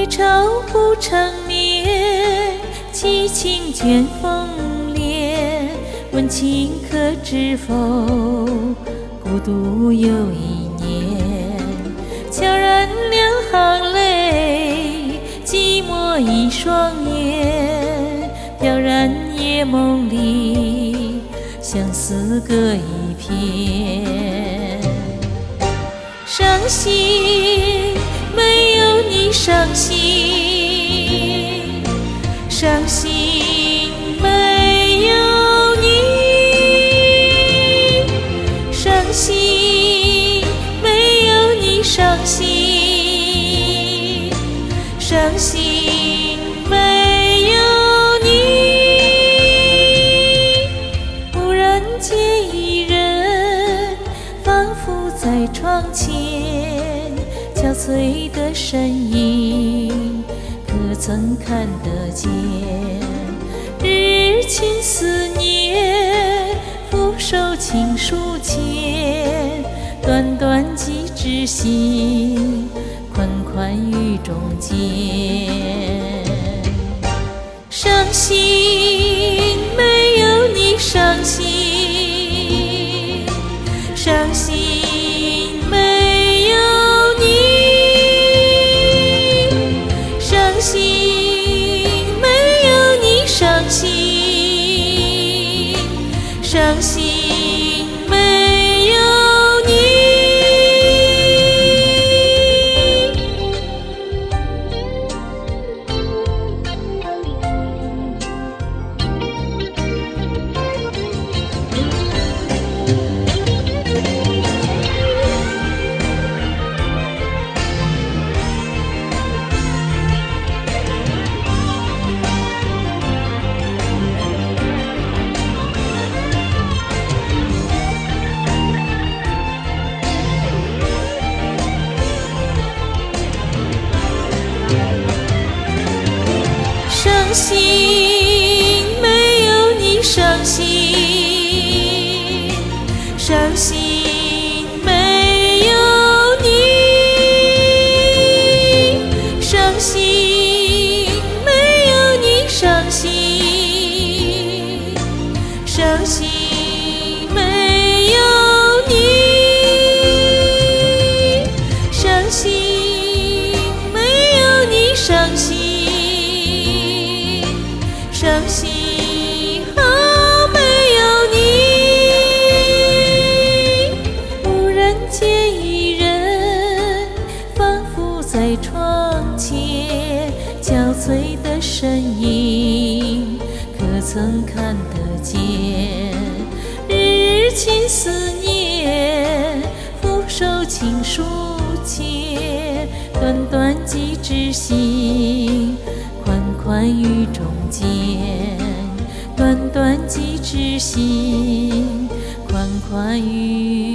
月照不长眠，凄清卷风帘。问情可知否？孤独又一年。悄然两行泪，寂寞一双眼。飘然夜梦里，相思各一片。伤心没有你伤心，伤心没有你，伤心没有你伤心，伤心没有你。忽然间一人仿佛在窗前，憔悴的身影可曾看得见？日情思念，俯首情书笺。短短几枝心，款款雨中间。伤心没有你伤心，伤心没有你，伤心没有你伤心，伤心没有你。伤心没有你伤心，伤心没有你，伤心没有你伤心，伤心没有你，伤心没有你伤心，伤心没有你。忽然间一人仿佛在窗前，憔悴的身影可曾看得见？日情思念，俯首情书笺。短短几枝心，款款雨中间。短短几枝心，款款雨